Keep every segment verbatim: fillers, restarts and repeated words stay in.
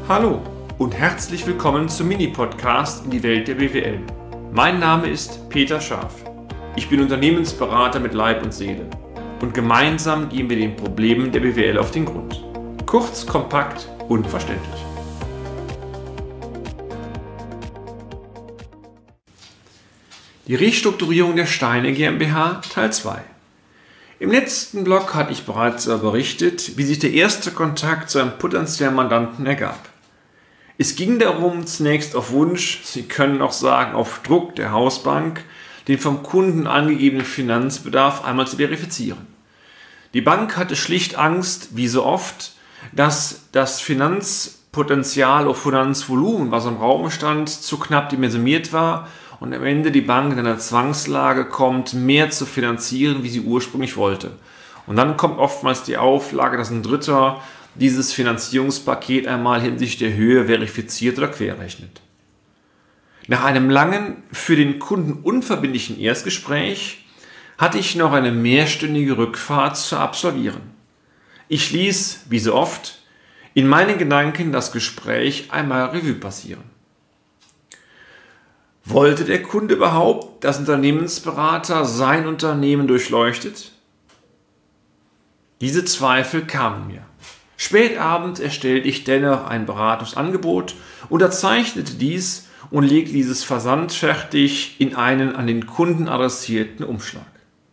Hallo und herzlich willkommen zum Mini-Podcast in die Welt der B W L. Mein Name ist Peter Scharf. Ich bin Unternehmensberater mit Leib und Seele und gemeinsam gehen wir den Problemen der B W L auf den Grund. Kurz, kompakt, unverständlich. Die Restrukturierung der Steine GmbH Teil zwei. Im letzten Blog hatte ich bereits berichtet, wie sich der erste Kontakt zu einem potenziellen Mandanten ergab. Es ging darum, zunächst auf Wunsch, Sie können auch sagen auf Druck der Hausbank, den vom Kunden angegebenen Finanzbedarf einmal zu verifizieren. Die Bank hatte schlicht Angst, wie so oft, dass das Finanzpotenzial oder Finanzvolumen, was im Raum stand, zu knapp dimensioniert war und am Ende die Bank in einer Zwangslage kommt, mehr zu finanzieren, wie sie ursprünglich wollte. Und dann kommt oftmals die Auflage, dass ein Dritter dieses Finanzierungspaket einmal hinsichtlich der Höhe verifiziert oder querrechnet. Nach einem langen, für den Kunden unverbindlichen Erstgespräch hatte ich noch eine mehrstündige Rückfahrt zu absolvieren. Ich ließ, wie so oft, in meinen Gedanken das Gespräch einmal Revue passieren. Wollte der Kunde überhaupt, dass Unternehmensberater sein Unternehmen durchleuchtet? Diese Zweifel kamen mir. Spät abends erstellte ich dennoch ein Beratungsangebot, unterzeichnete dies und legte dieses versandfertig in einen an den Kunden adressierten Umschlag.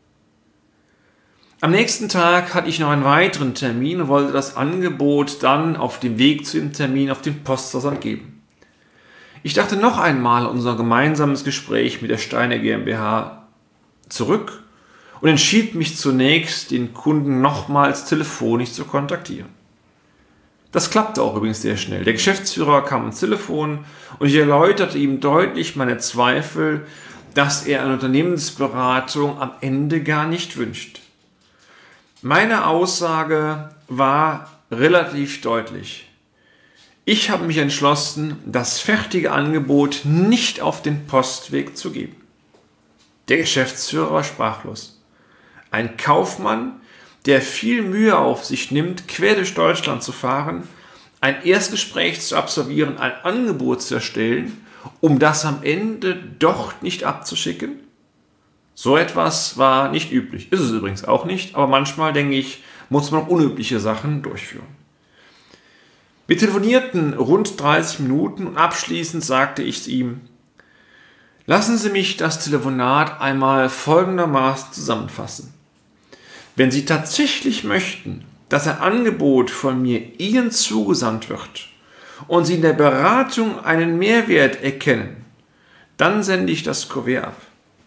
Am nächsten Tag hatte ich noch einen weiteren Termin und wollte das Angebot dann auf dem Weg zu dem Termin auf den Postversand geben. Ich dachte noch einmal an unser gemeinsames Gespräch mit der Steine GmbH zurück und entschied mich zunächst, den Kunden nochmals telefonisch zu kontaktieren. Das klappte auch übrigens sehr schnell. Der Geschäftsführer kam ans Telefon und ich erläuterte ihm deutlich meine Zweifel, dass er eine Unternehmensberatung am Ende gar nicht wünscht. Meine Aussage war relativ deutlich. Ich habe mich entschlossen, das fertige Angebot nicht auf den Postweg zu geben. Der Geschäftsführer war sprachlos. Ein Kaufmann, der viel Mühe auf sich nimmt, quer durch Deutschland zu fahren, ein Erstgespräch zu absolvieren, ein Angebot zu erstellen, um das am Ende doch nicht abzuschicken? So etwas war nicht üblich. Ist es übrigens auch nicht, aber manchmal, denke ich, muss man auch unübliche Sachen durchführen. Wir telefonierten rund dreißig Minuten und abschließend sagte ich ihm: Lassen Sie mich das Telefonat einmal folgendermaßen zusammenfassen. Wenn Sie tatsächlich möchten, dass ein Angebot von mir Ihnen zugesandt wird und Sie in der Beratung einen Mehrwert erkennen, dann sende ich das Kuvert ab.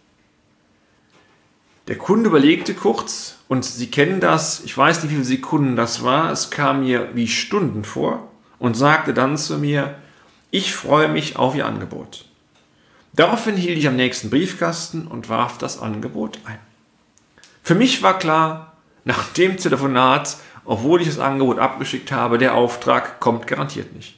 Der Kunde überlegte kurz und Sie kennen das, ich weiß nicht, wie viele Sekunden das war, es kam mir wie Stunden vor und sagte dann zu mir: Ich freue mich auf Ihr Angebot. Daraufhin hielt ich am nächsten Briefkasten und warf das Angebot ein. Für mich war klar, nach dem Telefonat, obwohl ich das Angebot abgeschickt habe, der Auftrag kommt garantiert nicht.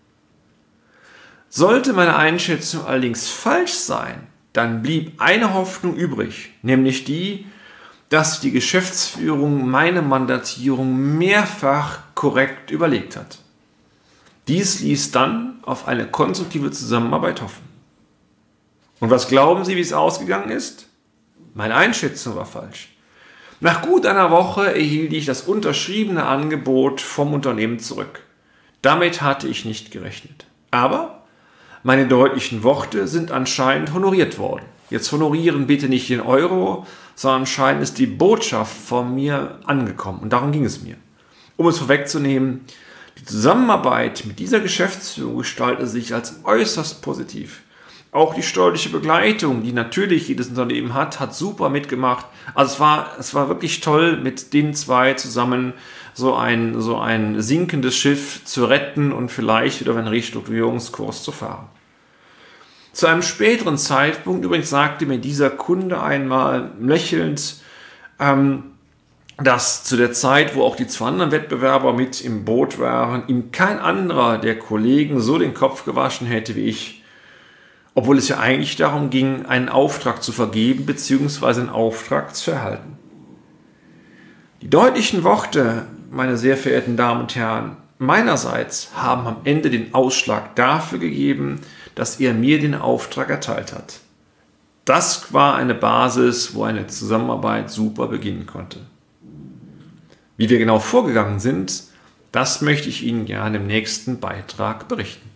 Sollte meine Einschätzung allerdings falsch sein, dann blieb eine Hoffnung übrig, nämlich die, dass die Geschäftsführung meine Mandatierung mehrfach korrekt überlegt hat. Dies ließ dann auf eine konstruktive Zusammenarbeit hoffen. Und was glauben Sie, wie es ausgegangen ist? Meine Einschätzung war falsch. Nach gut einer Woche erhielt ich das unterschriebene Angebot vom Unternehmen zurück. Damit hatte ich nicht gerechnet. Aber meine deutlichen Worte sind anscheinend honoriert worden. Jetzt honorieren bitte nicht den Euro, sondern anscheinend ist die Botschaft von mir angekommen. Und darum ging es mir. Um es vorwegzunehmen, die Zusammenarbeit mit dieser Geschäftsführung gestaltete sich als äußerst positiv. Auch die steuerliche Begleitung, die natürlich jedes Unternehmen hat, hat super mitgemacht. Also es war, es war wirklich toll, mit den zwei zusammen so ein, so ein sinkendes Schiff zu retten und vielleicht wieder auf einen Restrukturierungskurs zu fahren. Zu einem späteren Zeitpunkt übrigens sagte mir dieser Kunde einmal lächelnd, ähm, dass zu der Zeit, wo auch die zwei anderen Wettbewerber mit im Boot waren, ihm kein anderer der Kollegen so den Kopf gewaschen hätte wie ich. Obwohl es ja eigentlich darum ging, einen Auftrag zu vergeben bzw. einen Auftrag zu erhalten. Die deutlichen Worte, meine sehr verehrten Damen und Herren, meinerseits haben am Ende den Ausschlag dafür gegeben, dass er mir den Auftrag erteilt hat. Das war eine Basis, wo eine Zusammenarbeit super beginnen konnte. Wie wir genau vorgegangen sind, das möchte ich Ihnen gerne im nächsten Beitrag berichten.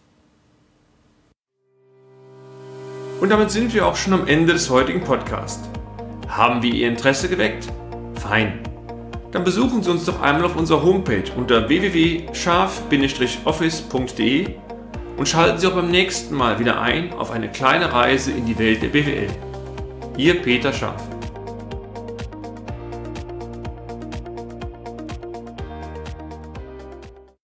Und damit sind wir auch schon am Ende des heutigen Podcasts. Haben wir Ihr Interesse geweckt? Fein. Dann besuchen Sie uns doch einmal auf unserer Homepage unter w w w punkt scharf Bindestrich office punkt d e und schalten Sie auch beim nächsten Mal wieder ein auf eine kleine Reise in die Welt der B W L. Ihr Peter Scharf.